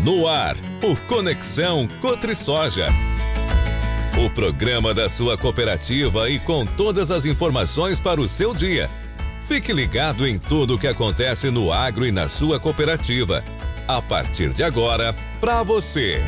No ar, o Conexão Cotrisoja. O programa da sua cooperativa e com todas as informações para o seu dia. Fique ligado em tudo o que acontece no agro e na sua cooperativa. A partir de agora, para você.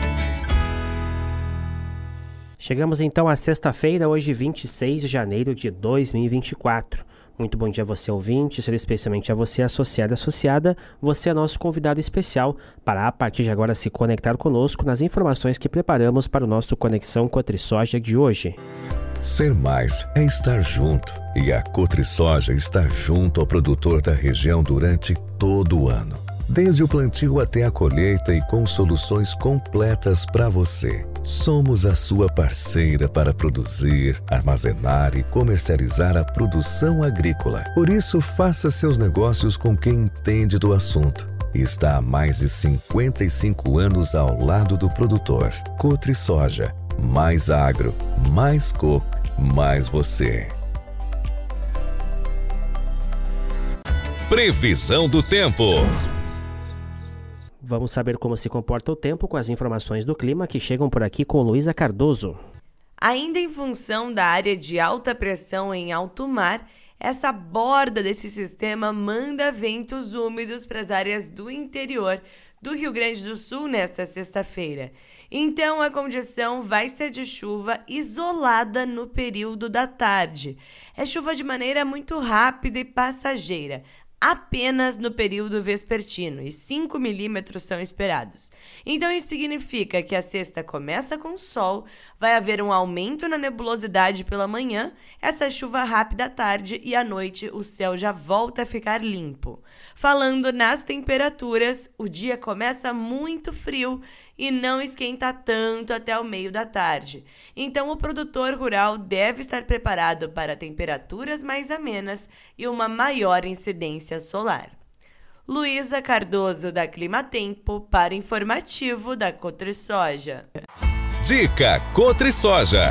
Chegamos então à sexta-feira, hoje 26 de janeiro de 2024. Muito bom dia a você, ouvinte, especialmente a você, associado e associada. Você é nosso convidado especial para, a partir de agora, se conectar conosco nas informações que preparamos para o nosso Conexão Cotrisoja de hoje. Ser mais é estar junto. E a Cotrisoja está junto ao produtor da região durante todo o ano. Desde o plantio até a colheita e com soluções completas para você. Somos a sua parceira para produzir, armazenar e comercializar a produção agrícola. Por isso, faça seus negócios com quem entende do assunto. Está há mais de 55 anos ao lado do produtor. Cotrisoja. Mais agro, mais coop, mais você. Previsão do tempo. Vamos saber como se comporta o tempo com as informações do clima que chegam por aqui com Luísa Cardoso. Ainda em função da área de alta pressão em alto mar, essa borda desse sistema manda ventos úmidos para as áreas do interior do Rio Grande do Sul nesta sexta-feira. Então, a condição vai ser de chuva isolada no período da tarde. É chuva de maneira muito rápida e passageira, apenas no período vespertino, e 5 milímetros são esperados. Então isso significa que a sexta começa com sol, vai haver um aumento na nebulosidade pela manhã, essa chuva rápida à tarde e à noite o céu já volta a ficar limpo. Falando nas temperaturas, o dia começa muito frio e não esquenta tanto até o meio da tarde. Então o produtor rural deve estar preparado para temperaturas mais amenas e uma maior incidência solar. Luísa Cardoso, da Climatempo, para informativo da Cotrisoja. Dica Cotrisoja.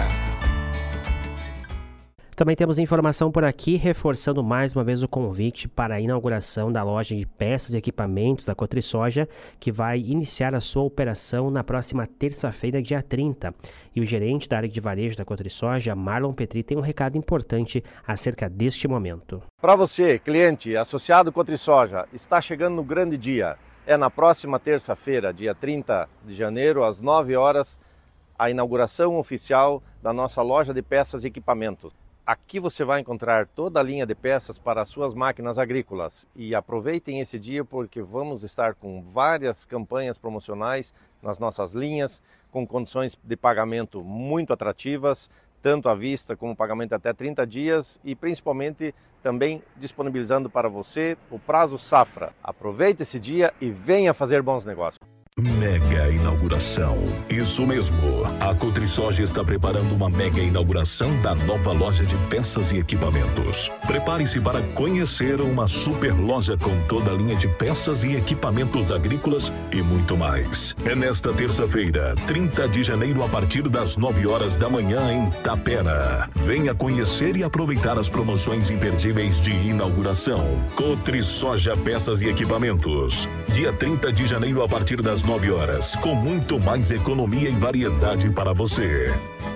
Também temos informação por aqui, reforçando mais uma vez o convite para a inauguração da loja de peças e equipamentos da Cotrisoja, que vai iniciar a sua operação na próxima terça-feira, dia 30. E o gerente da área de varejo da Cotrisoja, Marlon Petri, tem um recado importante acerca deste momento. Para você, cliente, associado Cotrisoja, está chegando o grande dia. É na próxima terça-feira, dia 30 de janeiro, às 9 horas, a inauguração oficial da nossa loja de peças e equipamentos. Aqui você vai encontrar toda a linha de peças para as suas máquinas agrícolas e aproveitem esse dia porque vamos estar com várias campanhas promocionais nas nossas linhas, com condições de pagamento muito atrativas, tanto à vista como pagamento até 30 dias e principalmente também disponibilizando para você o prazo safra. Aproveite esse dia e venha fazer bons negócios. Mega inauguração. Isso mesmo. A Cotrisoja está preparando uma mega inauguração da nova loja de peças e equipamentos. Prepare-se para conhecer uma super loja com toda a linha de peças e equipamentos agrícolas e muito mais. É nesta terça-feira, 30 de janeiro, a partir das 9 horas da manhã em Tapera. Venha conhecer e aproveitar as promoções imperdíveis de inauguração. Cotrisoja Peças e Equipamentos. Dia 30 de janeiro, a partir das 9 horas, com muito mais economia e variedade para você.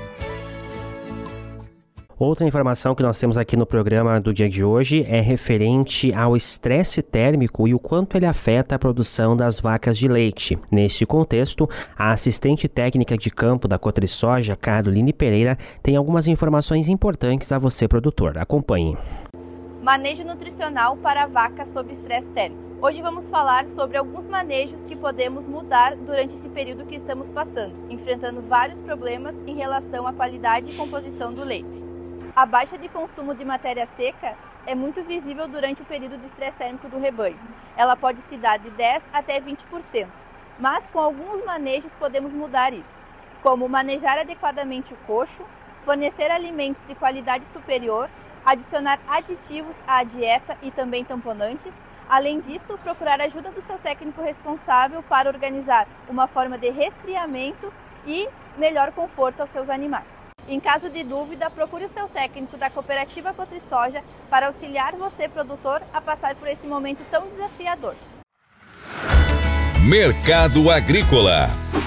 Outra informação que nós temos aqui no programa do dia de hoje é referente ao estresse térmico e o quanto ele afeta a produção das vacas de leite. Nesse contexto, a assistente técnica de campo da Cotrisoja, Caroline Pereira, tem algumas informações importantes a você, produtor. Acompanhe. Manejo nutricional para a vaca sob estresse térmico. Hoje vamos falar sobre alguns manejos que podemos mudar durante esse período que estamos passando, enfrentando vários problemas em relação à qualidade e composição do leite. A baixa de consumo de matéria seca é muito visível durante o período de estresse térmico do rebanho. Ela pode se dar de 10% até 20%, mas com alguns manejos podemos mudar isso, como manejar adequadamente o coxo, fornecer alimentos de qualidade superior, adicionar aditivos à dieta e também tamponantes. Além disso, procurar ajuda do seu técnico responsável para organizar uma forma de resfriamento e melhor conforto aos seus animais. Em caso de dúvida, procure o seu técnico da Cooperativa Cotrisoja para auxiliar você, produtor, a passar por esse momento tão desafiador. Mercado Agrícola.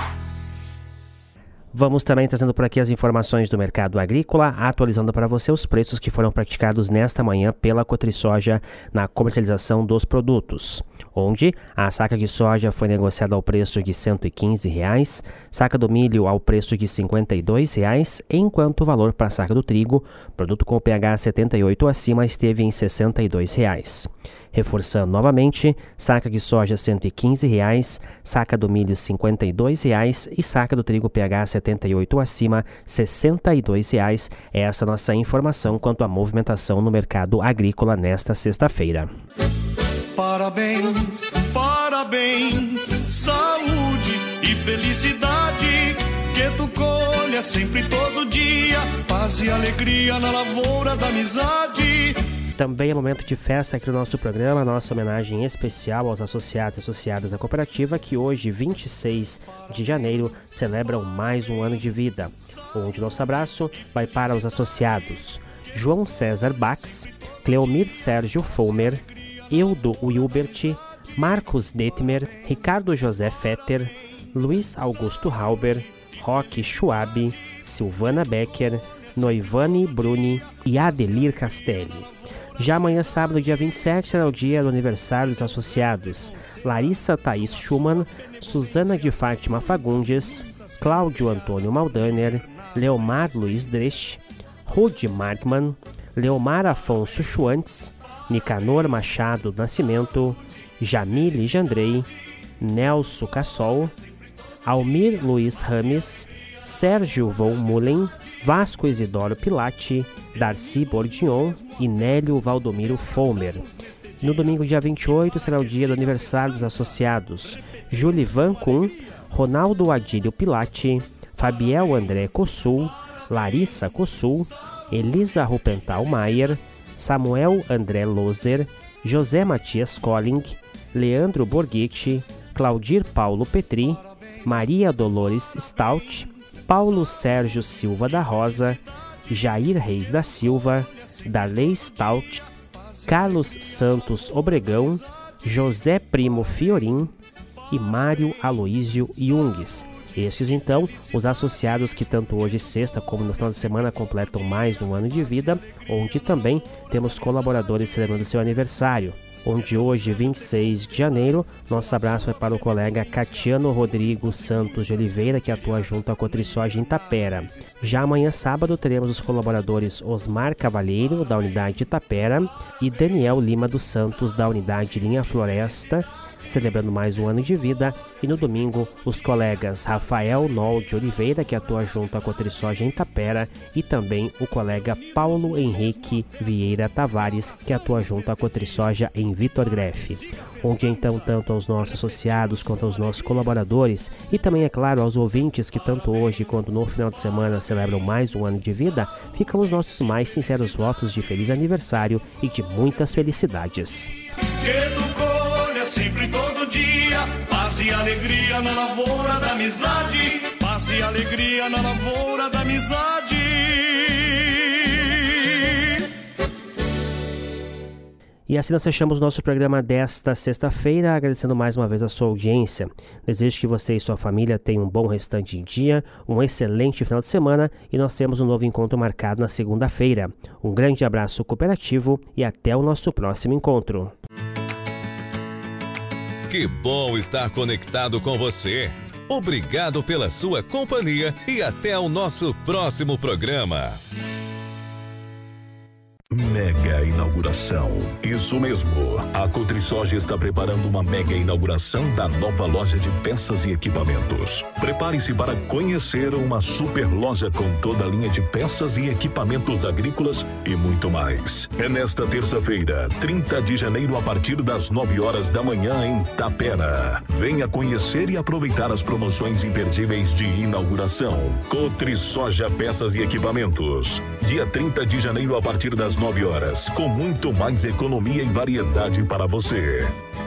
Vamos também trazendo por aqui as informações do mercado agrícola, atualizando para você os preços que foram praticados nesta manhã pela Cotrisoja na comercialização dos produtos, onde a saca de soja foi negociada ao preço de R$ 115, saca do milho ao preço de R$ 52, enquanto o valor para a saca do trigo, produto com pH 78 ou acima, esteve em R$ 62. Reforçando novamente, saca de soja R$ 115, saca do milho R$ 52 e saca do trigo pH 78 ou acima R$ 62. Essa é a nossa informação quanto à movimentação no mercado agrícola nesta sexta-feira. Parabéns, parabéns, saúde e felicidade, que tu colha sempre todo dia, paz e alegria na lavoura da amizade. Também é momento de festa aqui no nosso programa, nossa homenagem especial aos associados e associadas da cooperativa que hoje, 26 de janeiro, celebram mais um ano de vida. Onde nosso abraço vai para os associados João César Bax, Cleomir Sérgio Fulmer, Eudo Wilbert, Marcos Detmer, Ricardo José Fetter, Luiz Augusto Halber, Roque Schwab, Silvana Becker, Noivane Bruni e Adelir Castelli. Já amanhã, sábado, dia 27, será o dia do aniversário dos associados Larissa Thaís Schumann, Suzana de Fátima Fagundes, Cláudio Antônio Maldaner, Leomar Luiz Dresch, Rude Markman, Leomar Afonso Schwantz, Nicanor Machado Nascimento, Jamile Jandrei, Nelson Cassol, Almir Luiz Rames, Sérgio Von Mullen, Vasco Isidoro Pilati, Darcy Bordignon e Nélio Valdomiro Fulmer. No domingo, dia 28, será o dia do aniversário dos associados Julivan Kuhn, Ronaldo Adílio Pilati, Fabiel André Cossul, Larissa Cossul, Elisa Rupental Maier, Samuel André Loser, José Matias Colling, Leandro Borghetti, Claudir Paulo Petri, Maria Dolores Stout, Paulo Sérgio Silva da Rosa, Jair Reis da Silva, Darley Stout, Carlos Santos Obregão, José Primo Fiorim e Mário Aloísio Jungues. Estes, então, os associados que tanto hoje, sexta, como no final de semana, completam mais um ano de vida, onde também temos colaboradores celebrando seu aniversário. Onde hoje, 26 de janeiro, nosso abraço vai para o colega Catiano Rodrigo Santos de Oliveira, que atua junto à Cotrisoja em Tapera. Já amanhã, sábado, teremos os colaboradores Osmar Cavalheiro, da unidade de Tapera, e Daniel Lima dos Santos, da unidade Linha Floresta, celebrando mais um ano de vida. E no domingo, os colegas Rafael Nol de Oliveira, que atua junto à Cotrisoja em Tapera, e também o colega Paulo Henrique Vieira Tavares, que atua junto à Cotrisoja em Vitor Greff. Onde então, tanto aos nossos associados quanto aos nossos colaboradores e também, é claro, aos ouvintes que tanto hoje quanto no final de semana celebram mais um ano de vida, ficam os nossos mais sinceros votos de feliz aniversário e de muitas felicidades. Sempre todo dia, paz e alegria na lavoura da amizade, paz e alegria na lavoura da amizade. E assim nós fechamos nosso programa desta sexta-feira, agradecendo mais uma vez a sua audiência. Desejo que você e sua família tenham um bom restante de dia, um excelente final de semana e nós temos um novo encontro marcado na segunda-feira. Um grande abraço cooperativo e até o nosso próximo encontro. Que bom estar conectado com você. Obrigado pela sua companhia e até o nosso próximo programa. Mega inauguração. Isso mesmo. A Cotrisoja está preparando uma mega inauguração da nova loja de peças e equipamentos. Prepare-se para conhecer uma super loja com toda a linha de peças e equipamentos agrícolas e muito mais. É nesta terça-feira, 30 de janeiro, a partir das 9 horas da manhã em Tapera. Venha conhecer e aproveitar as promoções imperdíveis de inauguração. Cotrisoja Peças e Equipamentos. Dia 30 de janeiro, a partir das 9 horas, com muito mais economia e variedade para você.